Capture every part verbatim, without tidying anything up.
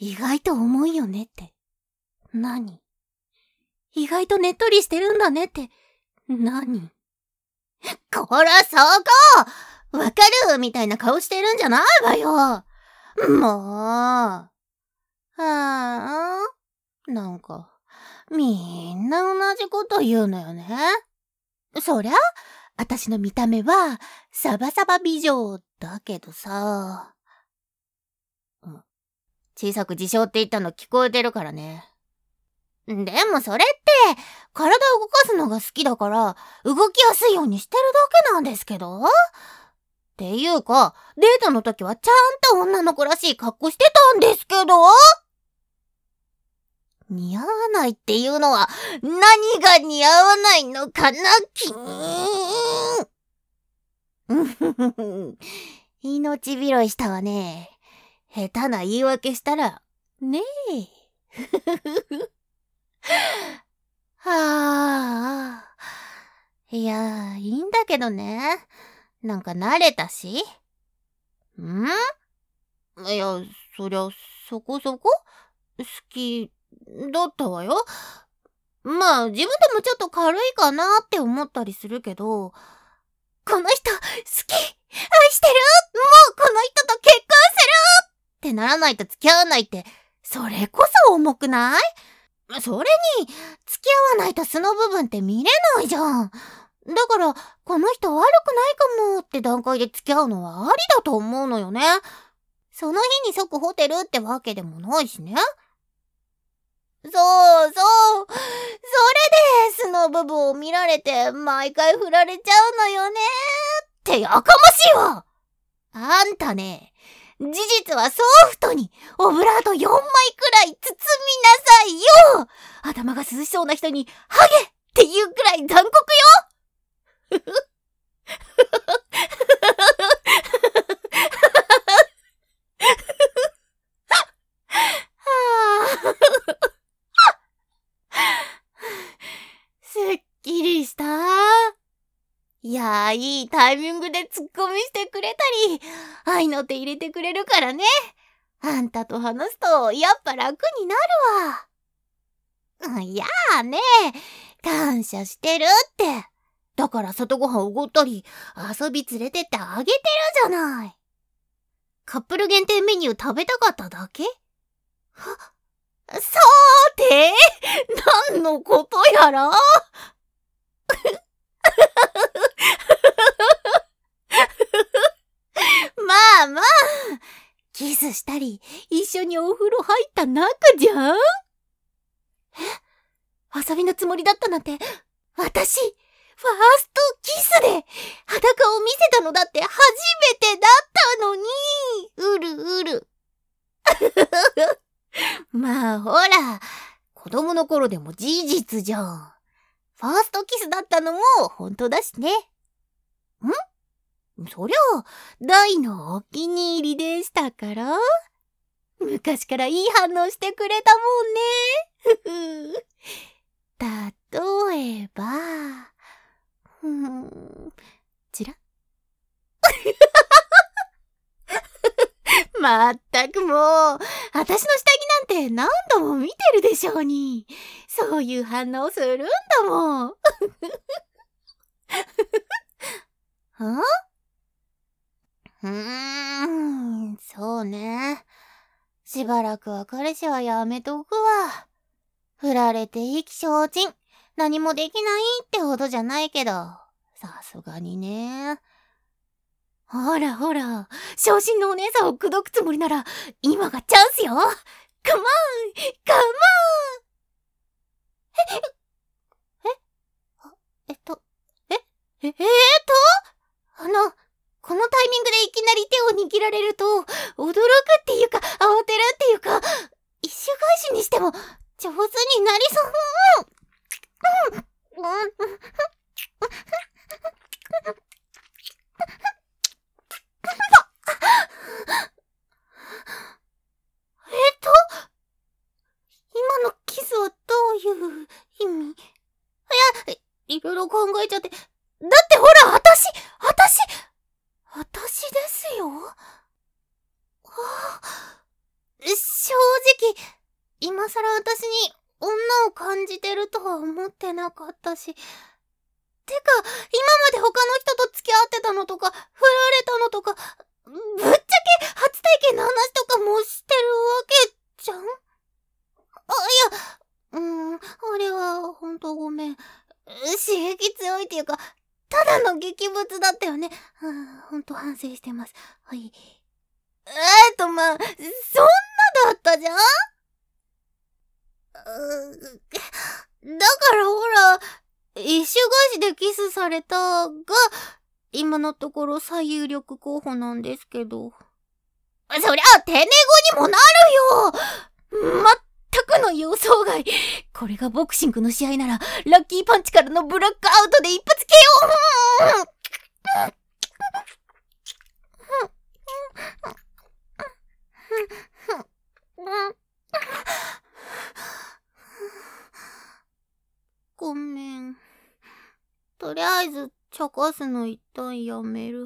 意外と重いよねって。何？意外とねっとりしてるんだねって。何？こら、そこ！わかるみたいな顔してるんじゃないわよ。もう。ああ、なんか、みんな同じこと言うのよね。そりゃ、私の見た目は、サバサバ美女だけどさ。うん、小さく自称って言ったの聞こえてるからね。でもそれって、体を動かすのが好きだから、動きやすいようにしてるだけなんですけど？っていうか、デートの時はちゃんと女の子らしい格好してたんですけど？似合わないっていうのは、何が似合わないのかな、キーン。命拾いしたわね。下手な言い訳したら、ねえ。はあ。いや、いいんだけどね。なんか慣れたし。ん？いや、そりゃ、そこそこ好きだったわよ。まあ、自分でもちょっと軽いかなって思ったりするけど、この人、好き、愛してる、もうこの人と結婚するってならないと付き合わないって、それこそ重くない？それに、付き合わないと素の部分って見れないじゃん。だから、この人悪くないかもって段階で付き合うのはありだと思うのよね。その日に即ホテルってわけでもないしね。そうそう。それで素の部分を見られて毎回振られちゃうのよね。ってやかましいわ。あんたね、事実はソフトにオブラートよんまいくらい包みなさいよ。頭が涼しそうな人にハゲっていうくらい残酷よ。すっきりした。いやー、いいタイミングでツッコミしてくれたり、愛の手入れてくれるからね。あんたと話すとやっぱ楽になるわ。いやーね、感謝してるって。だから外ご飯おごったり、遊び連れてってあげてるじゃない。カップル限定メニュー食べたかっただけ？は、そうて？何のことやら？まあまあ、キスしたり、一緒にお風呂入った仲じゃん？え？遊びのつもりだったなんて、私、ファーストキスで裸を見せたのだって初めてだったのに、うるうる。まあほら、子供の頃でも事実じゃん。ファーストキスだったのも本当だしね。ん？そりゃ、大のお気に入りでしたから。昔からいい反応してくれたもんね。例えば、うーん、ちらまったくもう、私の下着なんて何度も見てるでしょうに。そういう反応するんだもん。は？うーん、そうね。しばらくは彼氏はやめとくわ。振られて意気消沈。何もできないってほどじゃないけど、さすがにね。ほらほら、昇進のお姉さんを口説くつもりなら、今がチャンスよ。カモンカモン。えええっと、えええー、っとあの、このタイミングでいきなり手を握られると、驚くっていうか、慌てるっていうか、一周返しにしても、上手になりそう。うん。うん。えっと、今のキスはどういう意味？いや、いろいろ考えちゃって。だってほら、あたし、あたし、あたしですよ。はあ、正直、今更私に女を感じてるとは思ってなかったし。てか、今まで他の人と付き合ってたのとか、振られたのとか、ぶっちゃけ初体験の話とかもしてるわけじゃん？あ、いや、うーん、あれはほんとごめん。刺激強いっていうか、ただの激物だったよね。うん、ほんと反省してます。はい。えーと、まあ、そんなだったじゃん？うーだからほら、一種返しでキスされたが、今のところ最有力候補なんですけど。そりゃ、テネ語にもなるよ！まったくの予想外。これがボクシングの試合なら、ラッキーパンチからのブラックアウトで一発 ケーオー！ ごめん。とりあえず、茶化すの一旦やめる。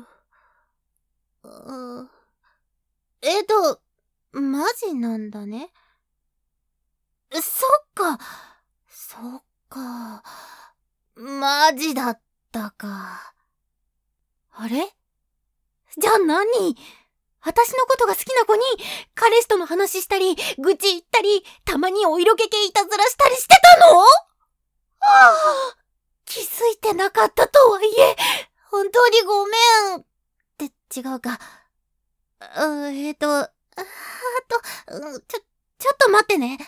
あえっと、マジなんだね。そっか。そっか。マジだったか。あれ？じゃあ何？私のことが好きな子に、彼氏との話したり、愚痴言ったり、たまにお色気系いたずらしたりしてたの？はあ、気づいてなかったとはいえ、本当にごめん。って違うか。うえっと、あーと、うんちょ、ちょっと待ってね。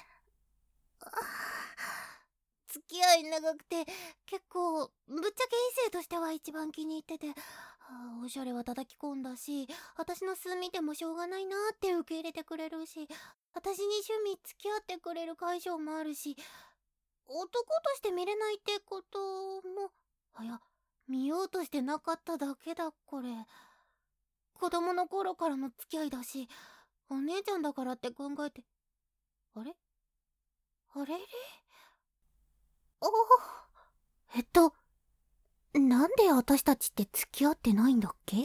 付き合い長くて、結構、ぶっちゃけ異性としては一番気に入ってて、はあ、おしゃれは叩き込んだし、私の素見てもしょうがないなーって受け入れてくれるし、私に趣味付き合ってくれる解消もあるし、男として見れないってことも、あ、いや、見ようとしてなかっただけだ、これ。子供の頃からの付き合いだし、お姉ちゃんだからって考えて、あれあれれおえっと、なんで私たちって付き合ってないんだっけ？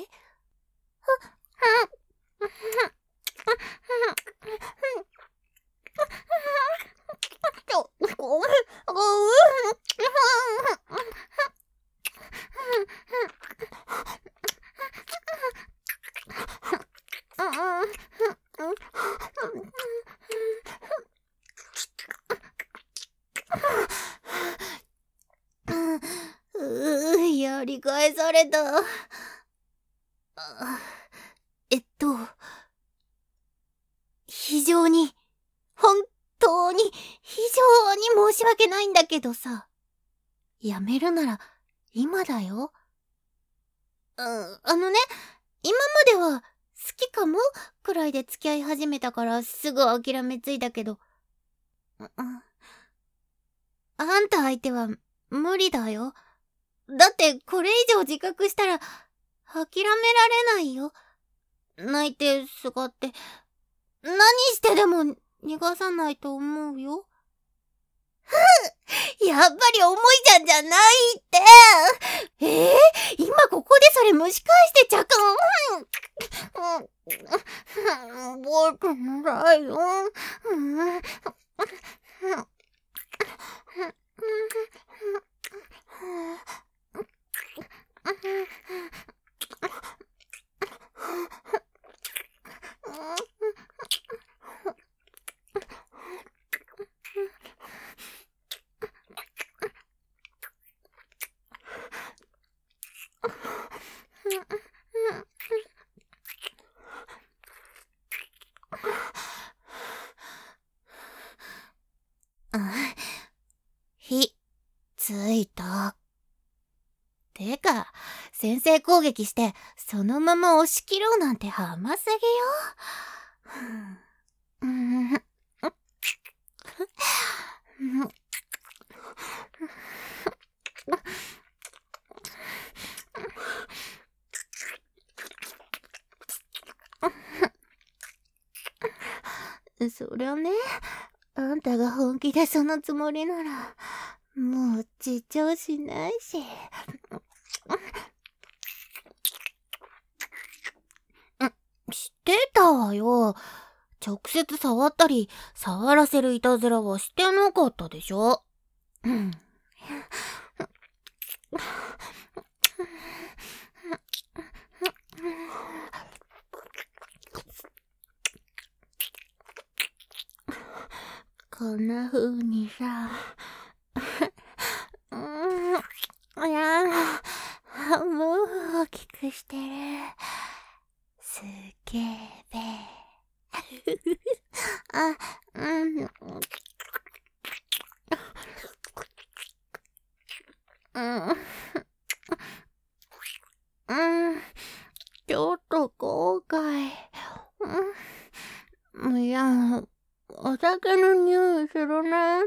ごめん、ごうー、やり返された。えっと、非常に、本当に、非常に申し訳ないんだけどさ。やめるなら、今だよ。うん、あのね、今までは、好きかもくらいで付き合い始めたからすぐ諦めついたけど。うん、あんた相手は無理だよ。だってこれ以上自覚したら諦められないよ。泣いてすがって。何してでも逃がさないと思うよ。やっぱり重いじゃんじゃないって。えー、今ここでそれ蒸し返してちゃかん。覚えてないよ。火、ついた。てか、先制攻撃して、そのまま押し切ろうなんて甘すぎよ。うん。そりゃね、あんたが本気でそのつもりなら、もう自重しないし。知ってたわよ。 直接触ったり、触らせるいたずらはしてなかったでしょ。うん。こんな風にさ、うん、いや、もう大きくしてる。すげーべー。あ、うん。うん。うん。ちょっと後悔。うん。いや、お酒の匂いするなーって。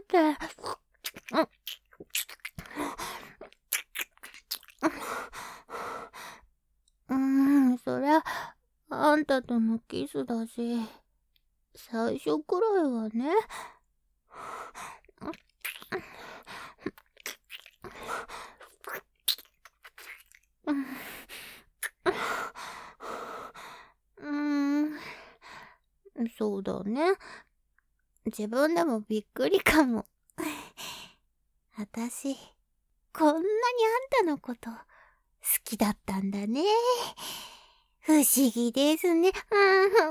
うん。うん、そりゃ、あんたとのキスだし、最初くらいはね。うん、そうだね。自分でもびっくりかも。あたし、こんなにあんたのこと好きだったんだね。不思議ですね。うん、うん、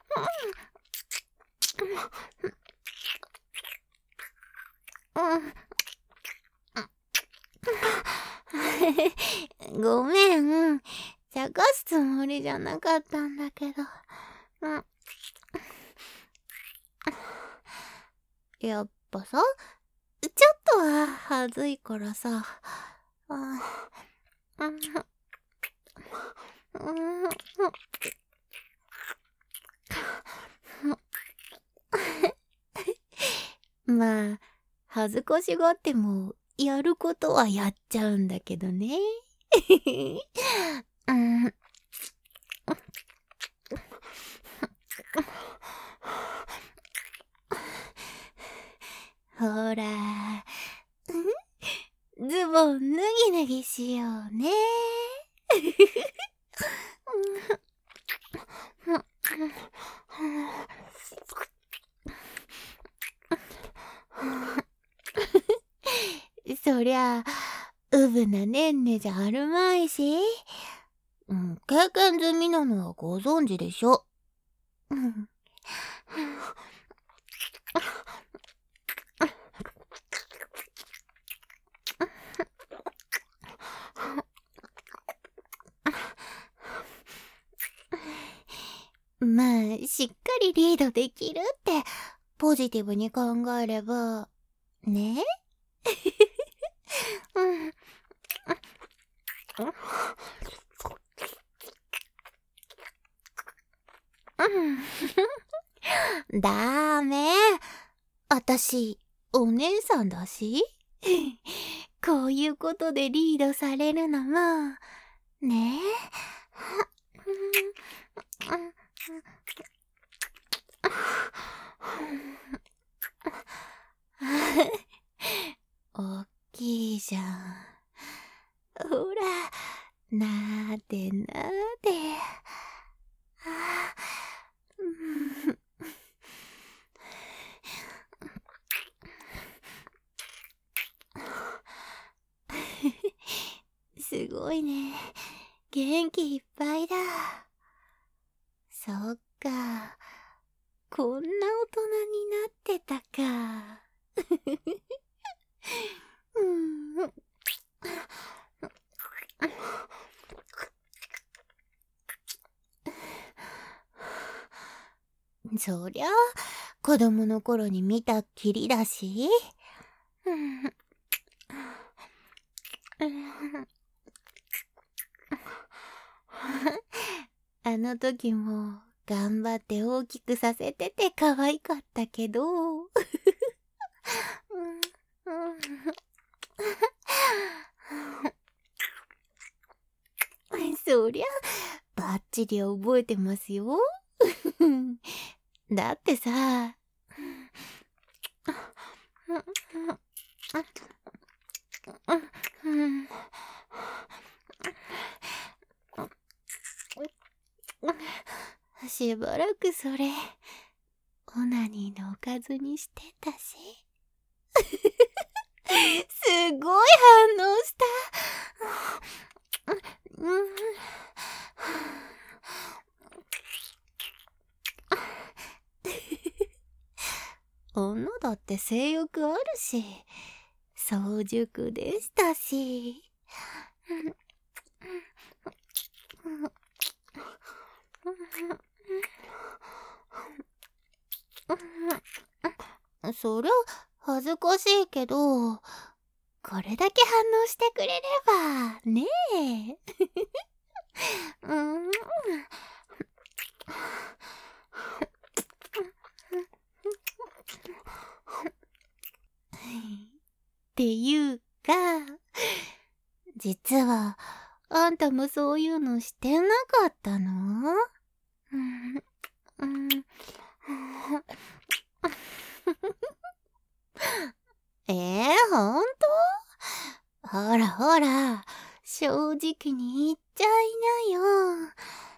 うん。ごめん。茶化すつもりじゃなかったんだけど。うん、やっぱさ、ちょっとははずいからさ。うん、うん、まあ、恥ずかしがっても、やることはやっちゃうんだけどね。うん、ほら、ズボン脱ぎ脱ぎしようね。そりゃ、うぶなねんねじゃあるまいし、うん、経験済みなのはご存知でしょ。うん、まあ、しっかりリードできるって、ポジティブに考えれば、ね。うん。うん。ダメ。あたし、お姉さんだし。こういうことでリードされるのも、ねえ。おっきいじゃん。ほら、なーでなーで。すごいね。元気いっぱいだ。そっか。こんな大人になってたか。うん。そりゃ、子供の頃に見たっきりだし。うん。あの時も頑張って大きくさせてて可愛かったけど。そりゃ、バッチリ覚えてますよ。だってさ、しばらくそれ、 オナニーのおかずにしてたし。すごい反応した。うん女だって性欲あるし、早熟でしたし。そりゃ恥ずかしいけど、これだけ反応してくれればねえ。うん。っていうか、実はあんたもそういうのしてなかったの？うんうんえー、ほんと？ほらほら、正直に言っちゃいなよ。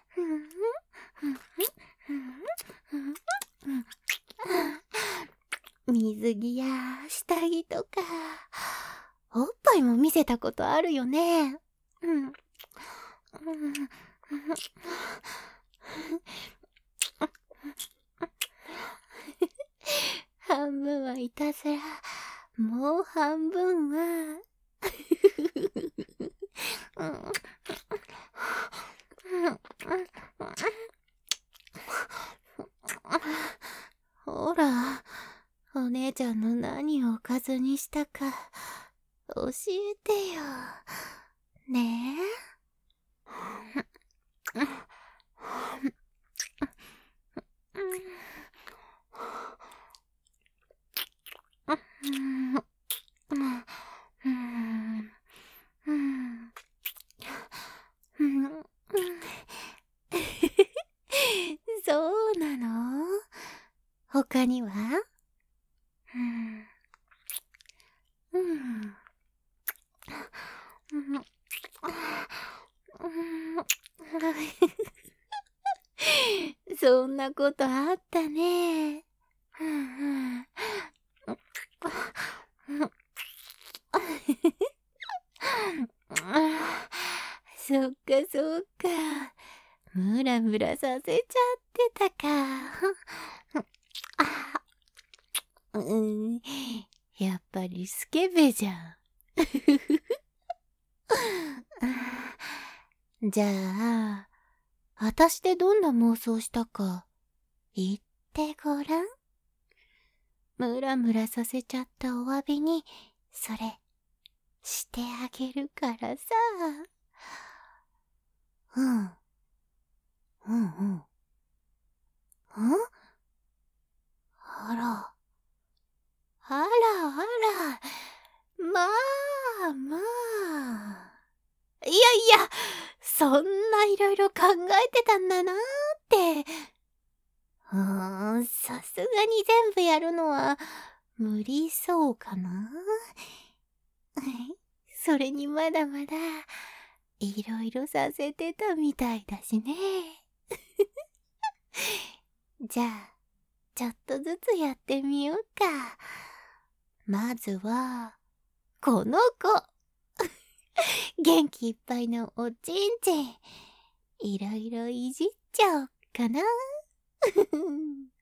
水着や下着とか、おっぱいも見せたことあるよね。うん。半分はいたずら、もう半分はほら、お姉ちゃんの何をおかずにしたか教えてよ。ねえ。そうなの？他には？うん。そんなことあったね。そっかそっか。ムラムラさせちゃってたか。うん、やっぱりスケベじゃん。じゃあ、あたしでどんな妄想したか言ってごらん。ムラムラさせちゃったお詫びにそれしてあげるからさ。うん。うんうん。ん？あら。あらあら。まあまあ。いやいや、そんないろいろ考えてたんだなーって。うーん、さすがに全部やるのは無理そうかな。それにまだまだいろいろさせてたみたいだしね。じゃあ、ちょっとずつやってみようか。まずは、この子。元気いっぱいのおちんちん。いろいろいじっちゃおっかな。